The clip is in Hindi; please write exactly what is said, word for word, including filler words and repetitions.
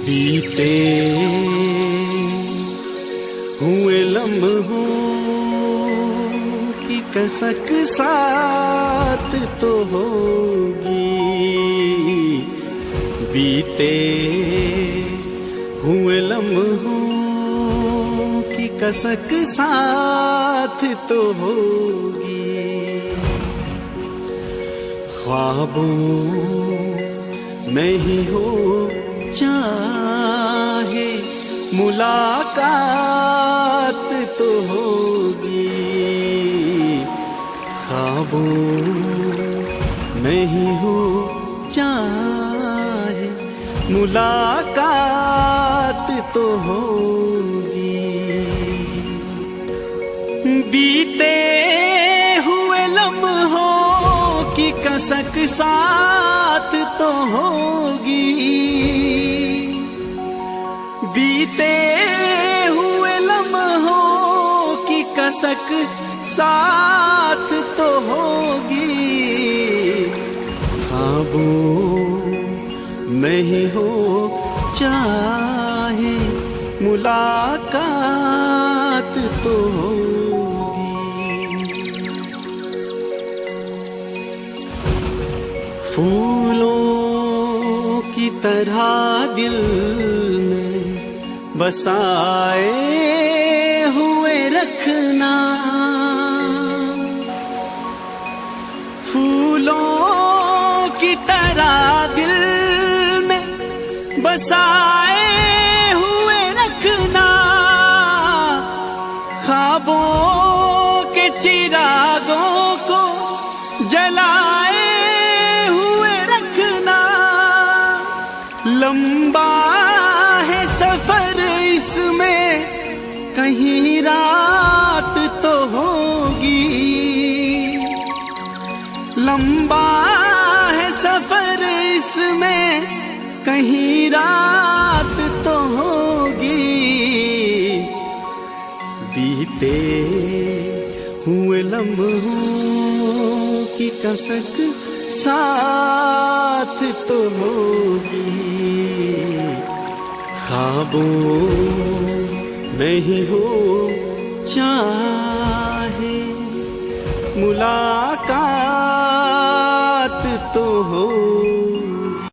बीते हुए लम्हों की कसक साथ तो होगी, बीते हुए लम्हों की कसक साथ तो होगी। ख्वाबों में ही हो चाहे मुलाकात तो होगी, ख्वाबों में ही हो चाहे मुलाकात तो होगी। बीते हुए लम्हों की कसक साथ तो होगी, बीते हुए लम्हों की कसक साथ तो होगी। ख्वाबों में ही हो चाहे मुलाकात तो होगी। फूलों की तरह दिल में बसाए हुए रखना, फूलों की तरह दिल में बसाए हुए रखना, ख्वाबों के चिरागों को जलाए हुए रखना। लंबा है सफर इसमें कहीं रात तो होगी, लंबा है सफर इसमें कहीं रात तो होगी। बीते हुए लम्हों की कसक साथ तो होगी, ख्वाबों में ही हो चाहे मुलाकात तो हो।